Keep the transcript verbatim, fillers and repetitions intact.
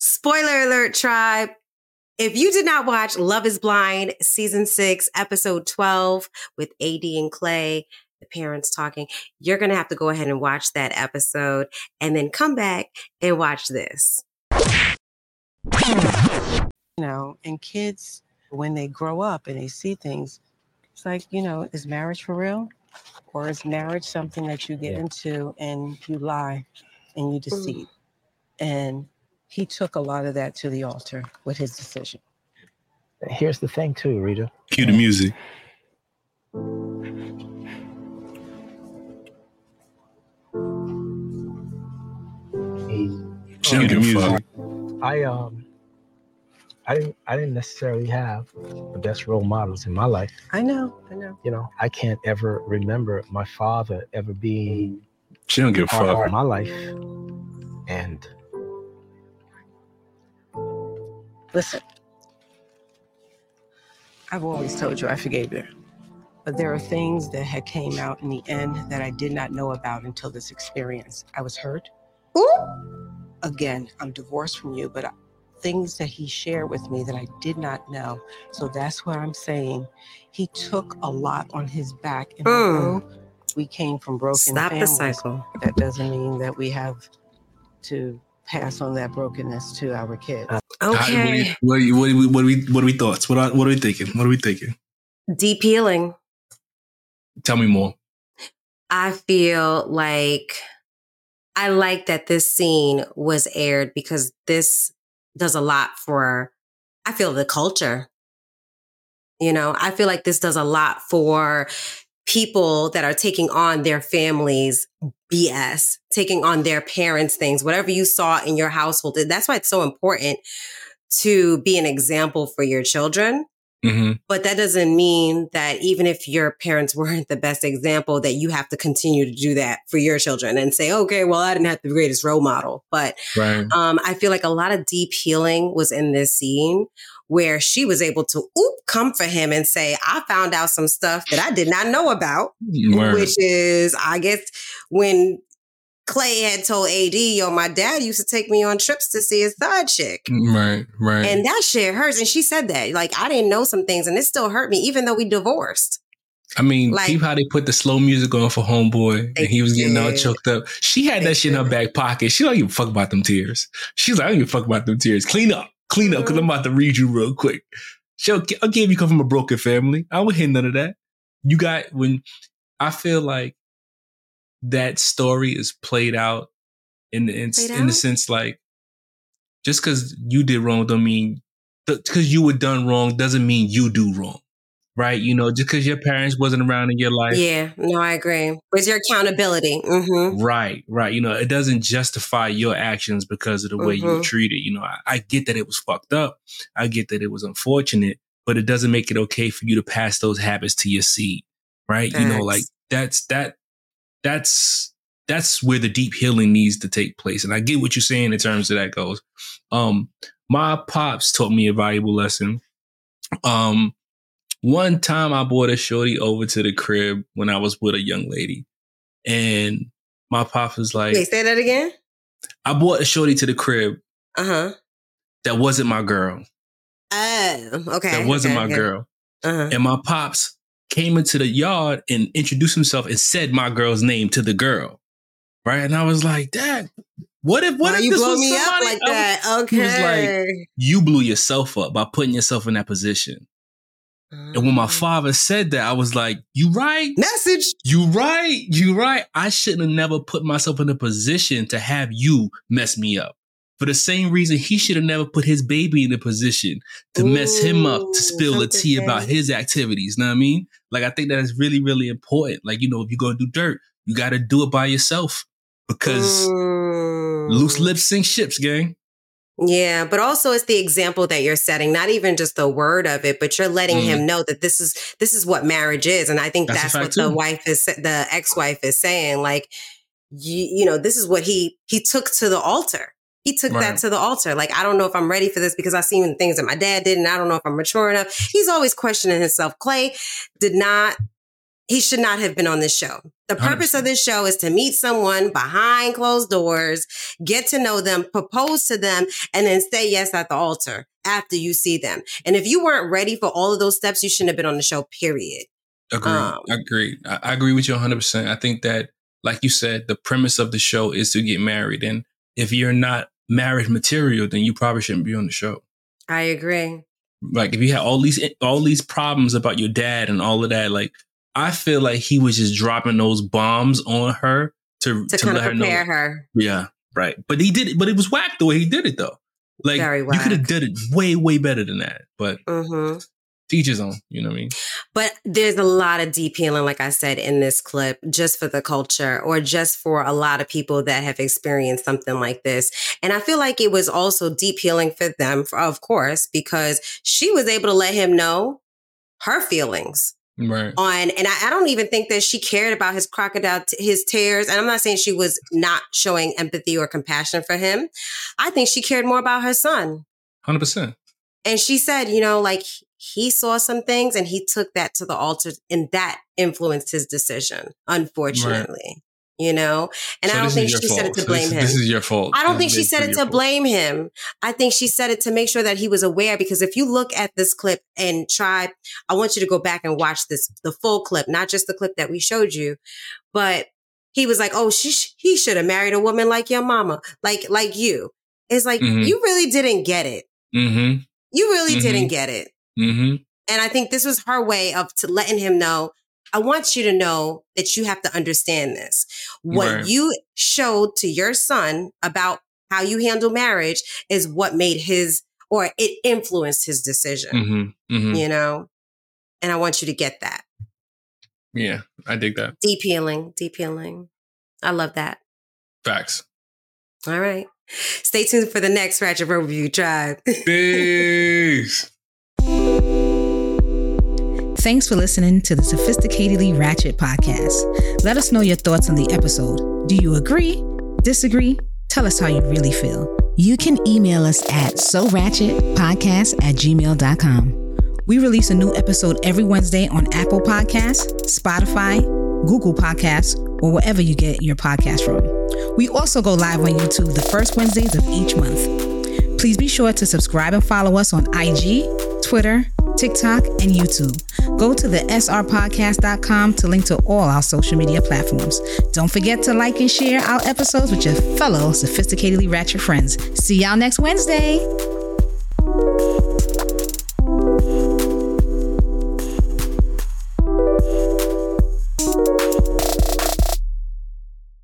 Spoiler alert, tribe. If you did not watch Love is Blind, season six, episode twelve with A D and Clay, the parents talking, you're going to have to go ahead and watch that episode and then come back and watch this. You know, and kids, when they grow up and they see things, it's like, you know, is marriage for real? Or is marriage something that you get yeah. into and you lie and you deceive? Mm. And he took a lot of that to the altar with his decision. Here's the thing too, Rita. Cue the music. Cue the music. I um I didn't I didn't necessarily have the best role models in my life. I know, I know. You know, I can't ever remember my father ever being she don't give a fuck in my life. And listen, I've always told you I forgave her. But there are things that had came out in the end that I did not know about until this experience. I was hurt. Ooh. Again, I'm divorced from you, but I, things that he shared with me that I did not know. So that's what I'm saying. He took a lot on his back. And mm. although we came from broken Stop families, the cycle. That doesn't mean that we have to pass on that brokenness to our kids. Okay. What are, you, what, are we, what, are we, what are we thoughts? What are, what are we thinking? What are we thinking? Deep healing. Tell me more. I feel like I like that this scene was aired because this does a lot for, I feel, the culture. You know, I feel like this does a lot for people that are taking on their families' B S, taking on their parents' things, whatever you saw in your household. That's why it's so important to be an example for your children. Mm-hmm. But that doesn't mean that even if your parents weren't the best example, that you have to continue to do that for your children and say, okay, well, I didn't have the greatest role model. But right. um, I feel like a lot of deep healing was in this scene where she was able to oop, come for him and say, I found out some stuff that I did not know about, Word. Which is, I guess, when Clay had told A D, yo, my dad used to take me on trips to see his side chick. Right, right. And that shit hurts. And she said that. Like, I didn't know some things and it still hurt me, even though we divorced. I mean, like, peep how they put the slow music on for Homeboy and he was getting did. all choked up. She had they that shit did. in her back pocket. She don't give a fuck about them tears. She's like, I don't give a fuck about them tears. Clean up. Clean mm-hmm. up, because I'm about to read you real quick. She'll, okay, if you come from a broken family, I won't hear none of that. You got, when I feel like that story is played out in the, in, in the sense like, just because you did wrong don't mean, because you were done wrong doesn't mean you do wrong, right? You know, just because your parents wasn't around in your life. Yeah, no, I agree. Where's your accountability? Mm-hmm. Right, right. You know, it doesn't justify your actions because of the way mm-hmm. you were treated. You know, I, I get that it was fucked up. I get that it was unfortunate, but it doesn't make it okay for you to pass those habits to your seed, right? Thanks. You know, like that's, that, That's that's where the deep healing needs to take place. And I get what you're saying in terms of that goes. Um, my pops taught me a valuable lesson. Um, one time I brought a shorty over to the crib when I was with a young lady. And my pop was like... Wait, say that again? I brought a shorty to the crib. Uh-huh. That wasn't my girl. Oh, okay. That wasn't okay, my okay. girl. Uh-huh. And my pops came into the yard and introduced himself and said my girl's name to the girl. Right. And I was like, Dad, what if, what Why if you this blow was me somebody? up like that? Okay. He was like, you blew yourself up by putting yourself in that position. Um, and when my father said that, I was like, you right. Message. You right. You right. I shouldn't have never put myself in a position to have you mess me up. For the same reason, he should have never put his baby in a position to Ooh, mess him up, to spill the tea about his activities. Know what I mean? Like, I think that is really, really important. Like, you know, if you're going to do dirt, you got to do it by yourself because Ooh. loose lips sink ships, gang. Yeah, but also it's the example that you're setting, not even just the word of it, but you're letting mm. him know that this is this is what marriage is. And I think that's, that's what too. the wife is, the ex-wife is saying. Like, you, you know, this is what he he took to the altar. He took right. that to the altar. Like, I don't know if I'm ready for this because I've seen things that my dad did, and I don't know if I'm mature enough. He's always questioning himself. Clay did not, he should not have been on this show. The purpose one hundred percent of this show is to meet someone behind closed doors, get to know them, propose to them, and then say yes at the altar after you see them. And if you weren't ready for all of those steps, you shouldn't have been on the show, period. Agree. Um, Agree. I, I agree with you one hundred percent. I think that, like you said, the premise of the show is to get married. And if you're not marriage material, then you probably shouldn't be on the show. I agree. Like if you had all these all these problems about your dad and all of that, like I feel like he was just dropping those bombs on her to to, to kind let of prepare her, know. her. Yeah, right. But he did it. But it was whack the way he did it, though. Like Very whack. You could have did it way way better than that. But mm-hmm. teach his own. You know what I mean? But there's a lot of deep healing, like I said, in this clip, just for the culture or just for a lot of people that have experienced something like this. And I feel like it was also deep healing for them, for, of course, because she was able to let him know her feelings. Right. On, and I, I don't even think that she cared about his crocodile, t- his tears. And I'm not saying she was not showing empathy or compassion for him. I think she cared more about her son. one hundred percent. And she said, you know, like he saw some things and he took that to the altar and that influenced his decision, unfortunately. Right. You know, and so I don't think she fault. said it to so blame this, him. This is your fault. I don't think this she said it to fault. blame him. I think she said it to make sure that he was aware, because if you look at this clip and try, I want you to go back and watch this, the full clip, not just the clip that we showed you, but he was like, oh, she, sh- he should have married a woman like your mama, like, like you. It's like, mm-hmm. you really didn't get it. Mm-hmm. You really mm-hmm. didn't get it. Mm-hmm. And I think this was her way of to letting him know, I want you to know that you have to understand this. What right. you showed to your son about how you handle marriage is what made his, or it influenced his decision, mm-hmm. Mm-hmm. you know? And I want you to get that. Yeah, I dig that. Deep healing, deep healing. I love that. Facts. All right. Stay tuned for the next Ratchet Review Tribe. Peace. Thanks for listening to the Sophisticatedly Ratchet podcast. Let us know your thoughts on the episode. Do you agree? Disagree? Tell us how you really feel. You can email us at so ratchet podcast at gmail dot com. We release a new episode every Wednesday on Apple Podcasts, Spotify, Google Podcasts, or wherever you get your podcast from. We also go live on YouTube the first Wednesdays of each month. Please be sure to subscribe and follow us on I G, Twitter, TikTok, and YouTube. Go to the S R podcast dot com to link to all our social media platforms. Don't forget to like and share our episodes with your fellow sophisticatedly ratchet friends. See y'all next Wednesday.